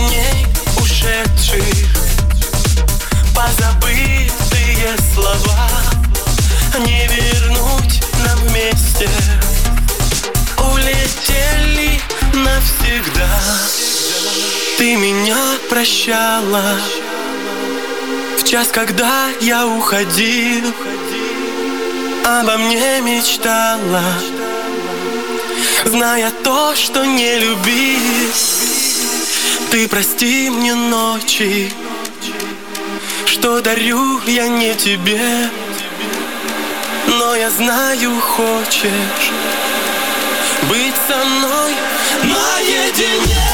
дней ушедших, позабытые слова не вернуть нам вместе. Улетели навсегда. Ты меня прощала в час, когда я уходил, обо мне мечтала, зная то, что не любил. Ты прости мне ночи, что дарю я не тебе, но я знаю, хочешь быть со мной наедине.